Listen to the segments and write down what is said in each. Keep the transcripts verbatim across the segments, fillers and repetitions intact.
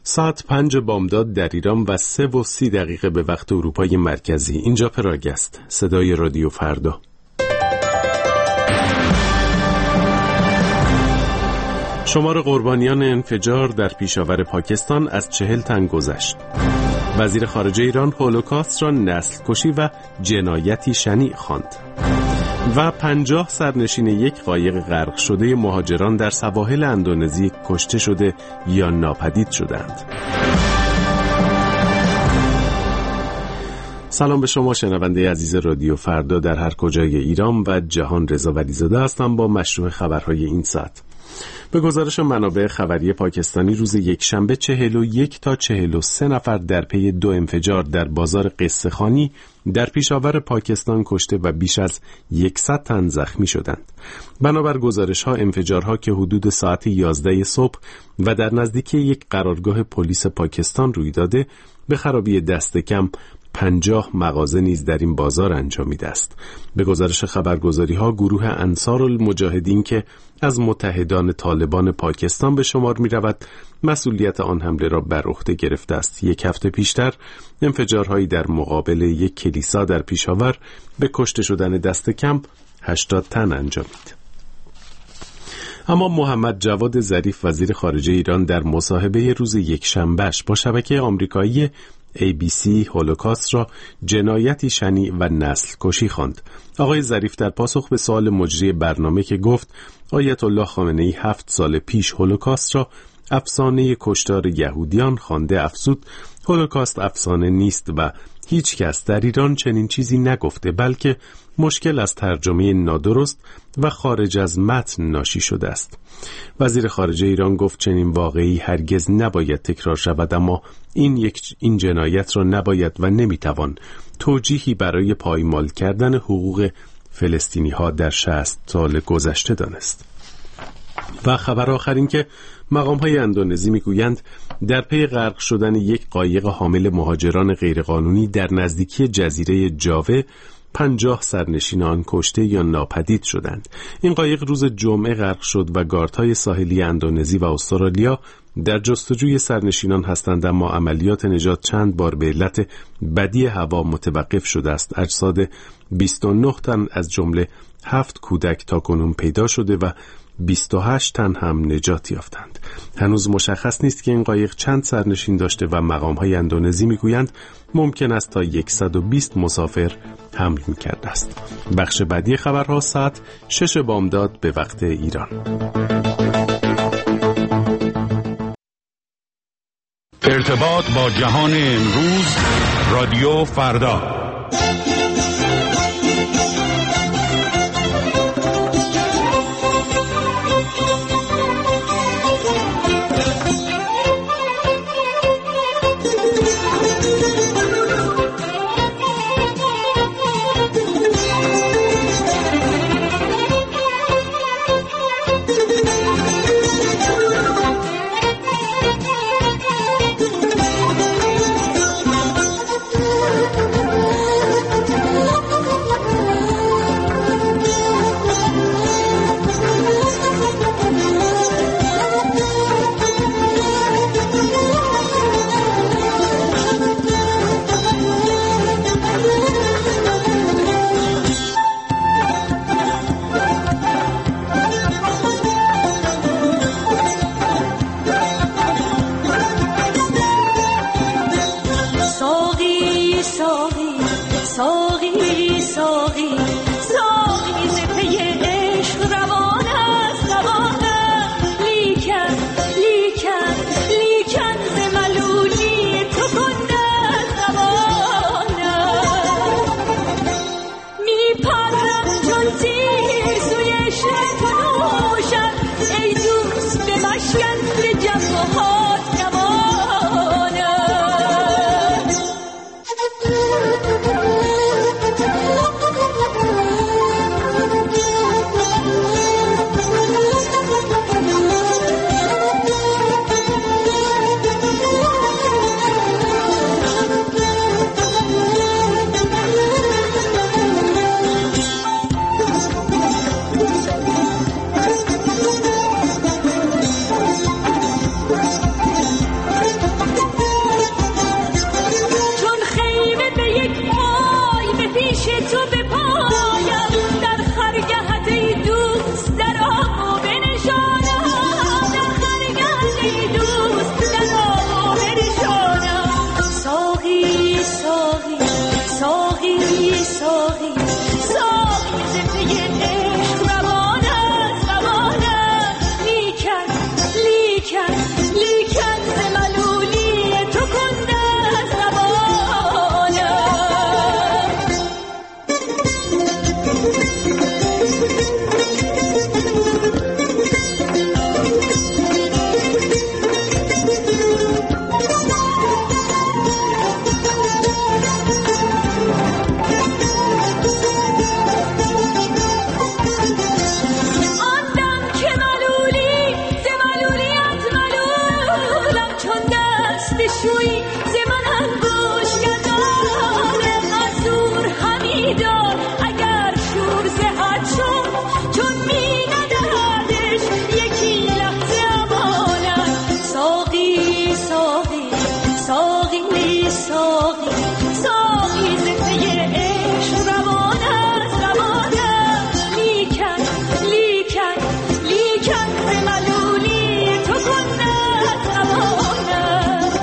ساعت پنج بامداد در ایران و سه و سی دقیقه به وقت اروپای مرکزی. اینجا پراگ است، صدای رادیو فردا. شمار قربانیان انفجار در پیشاور پاکستان از چهل تن گذشت. وزیر خارجه ایران هولوکاست را نسل کشی و جنایتی شنیع خواند. و پنجاه سرنشین یک قایق غرق شده مهاجران در سواحل اندونزی کشته شده یا ناپدید شدند. سلام به شما شنونده عزیز رادیو فردا در هر کجای ایران و جهان. رضا ولیزاده هستم با مشروع خبرهای این ساعت. به گزارش منابع خبری پاکستانی روز یکشنبه چهل و یک تا چهل و سه نفر در پی دو انفجار در بازار قصه خانی در پیشاور پاکستان کشته و بیش از صد تن زخمی شدند. بنابر گزارش ها انفجارها که حدود ساعت یازده صبح و در نزدیکی یک قرارگاه پلیس پاکستان روی داده، به خرابی دست کم پنجاه مغازه نیز در این بازار انجامیده است. به گزارش خبرگزاری ها گروه انصارالمجاهدین که از متحدان طالبان پاکستان به شمار می رود مسئولیت آن حمله را بر عهده گرفته است. یک هفته پیشتر انفجارهایی در مقابل یک کلیسا در پیشاور به کشته شدن دست کم هشتاد تن انجامید. اما محمد جواد ظریف وزیر خارجه ایران در مصاحبه روز یکشنبهش با شبکه آمریکایی ای بی سی هولوکاست را جنایتی شنیع و نسل کشی خواند. آقای ظریف در پاسخ به سوال مجری برنامه که گفت آیت الله خامنه‌ای هفت سال پیش هولوکاست را افسانه کشتار یهودیان خوانده افزود هولوکاست افسانه نیست و هیچ کس در ایران چنین چیزی نگفته، بلکه مشکل از ترجمه نادرست و خارج از متن ناشی شده است. وزیر خارجه ایران گفت چنین واقعی هرگز نباید تکرار شود، اما این یک این جنایت را نباید و نمیتوان توجیهی برای پایمال کردن حقوق فلسطینی ها در شصت سال گذشته دانست. و خبر آخر این که مقام‌های اندونزی میگویند در پی غرق شدن یک قایق حامل مهاجران غیرقانونی در نزدیکی جزیره جاوه پنجاه سرنشین آن کشته یا ناپدید شدند. این قایق روز جمعه غرق شد و گاردهای ساحلی اندونزی و استرالیا در جستجوی سرنشینان هستند، اما عملیات نجات چند بار به علت بدی هوا متوقف شده است. اجساد بیست و نه تن از جمله هفت کودک تاکنون پیدا شده و بیست و هشت تن هم نجات یافتند. هنوز مشخص نیست که این قایق چند سرنشین داشته و مقام‌های اندونزی میگویند ممکن است تا صد و بیست مسافر حمل می‌کرده است. بخش بعدی خبرها ساعت شش بامداد به وقت ایران. ارتباط با جهان امروز، رادیو فردا. بشویی ز من انگوش گداره مزور همیدار اگر شور زهد شد چون می ندهدش یکی لحظه امانت ساقی ساقی ساقی ساقی ساقی زفته عشق روان است روان است لیکن لیکن لیکن ز ملولی تو کند توانم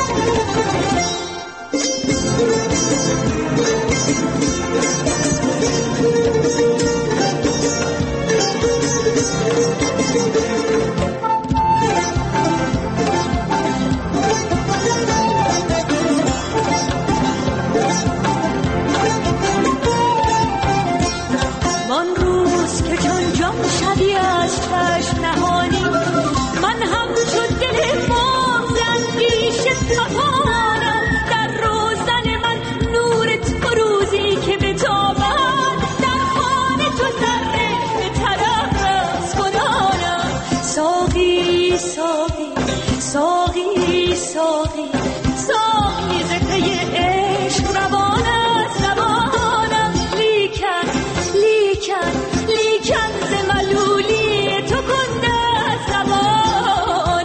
من روز که چون جام شدی از چشم نهانی من هم شد دل باز اندیشه تپانم در روزن من نور تو روزی که بتابد در خانه تو ذره به طرف رقص کنانم ساقی ساقی ساقی ساقی ساقی ز پی عشق روان است روانم لیکن لیکن لیکن ز ملولی تو کنده زبانم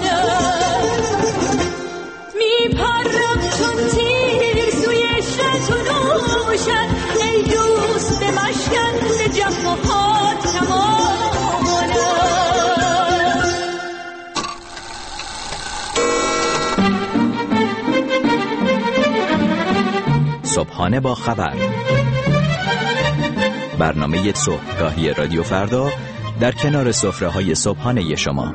میپرم چون تیر سوی عشرت و نوشت ای دوست مشکن ز جفا هات کمانم صبحانه با خبر، برنامه صبحگاهی رادیو فردا در کنار سفره‌های صبحانه شما.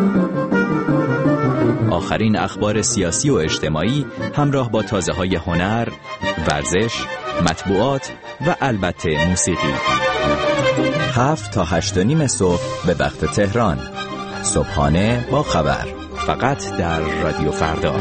آخرین اخبار سیاسی و اجتماعی همراه با تازه‌های هنر، ورزش، مطبوعات و البته موسیقی. هفت تا هشت و نیم صبح به وقت تهران. صبحانه با خبر، فقط در رادیو فردا.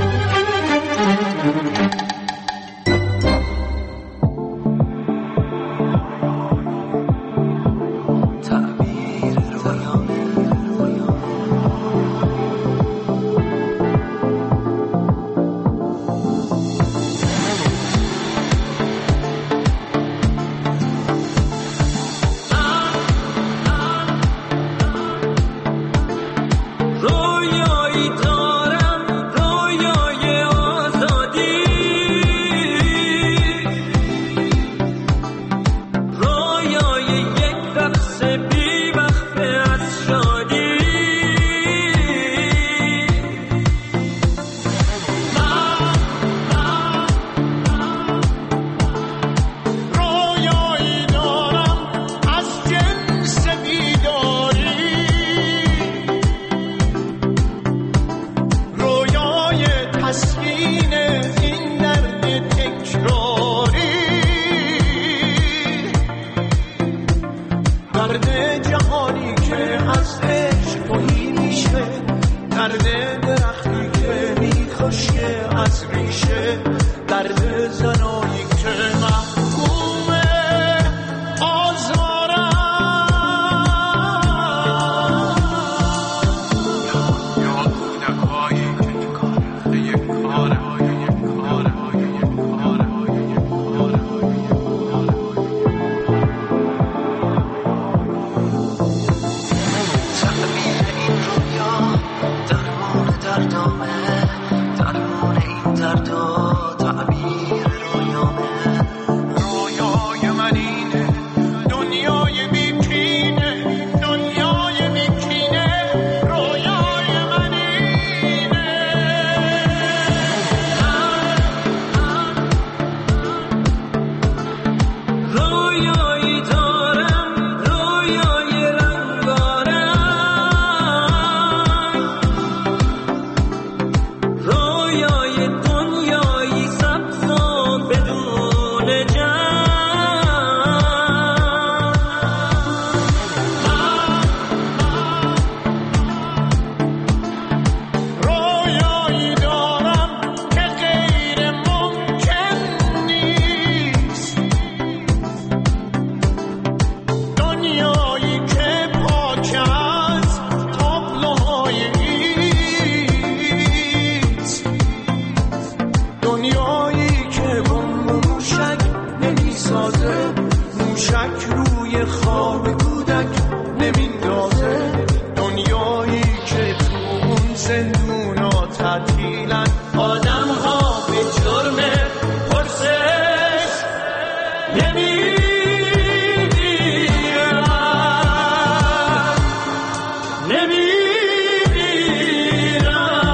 درمان زندون و تعطیلن آدم ها به جرم پرسش نمی‌بینن نمی‌بینن.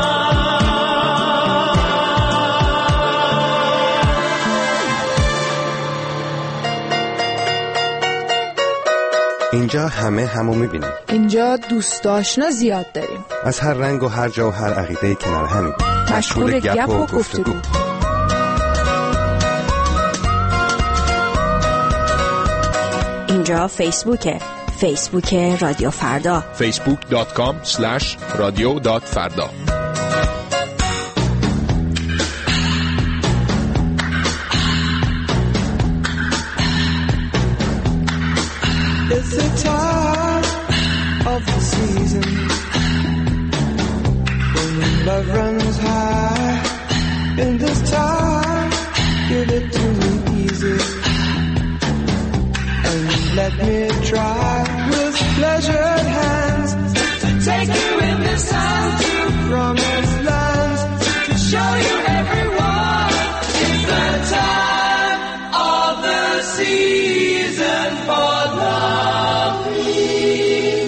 اینجا همه همو میبینیم. اینجا دوست آشنا زیاد داریم. از هر رنگ و هر جا و هر عقیده کنار همیم. مشغول گپ و گفتگو. اینجا فیسبوکه. فیسبوک رادیو فردا. فیسبوک دات کام اسلش رادیو دات فردا. It's the time of the season when love runs high. In this time, give it to me easy and let me try with pleasured hands to take you in this time to promised lands, to show you everyone. It's the time of the season for loving.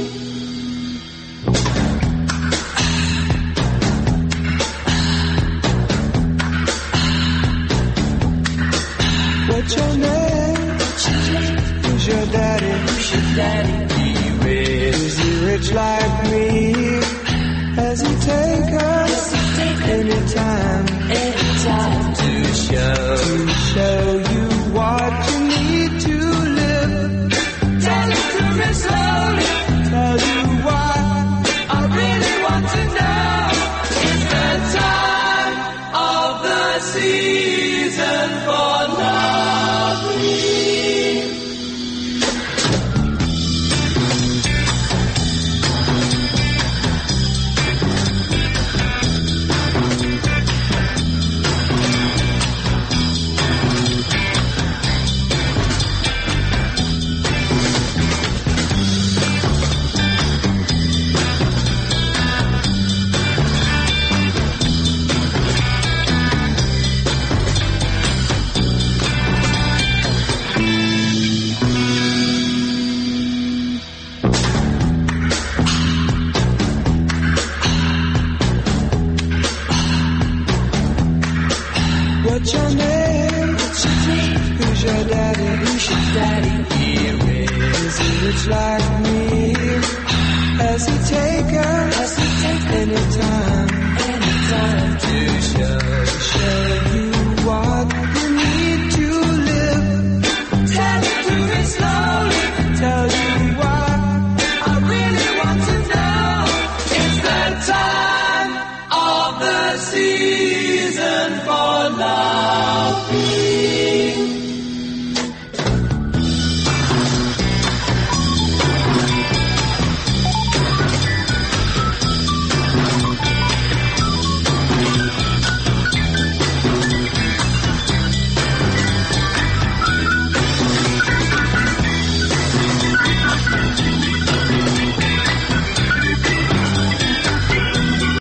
What's your name? Who's your daddy? Who's your daddy? He rich. Is he rich like me? Has he take us anytime? Anytime to show to show you what you need to live. Tell it to me slowly. Tell you what I really want to know. It's the time of the season for loving. What's your name? What's your name? Who's your daddy? Who's your daddy? Here is he rich like me? Has he taken? Has he taken any time?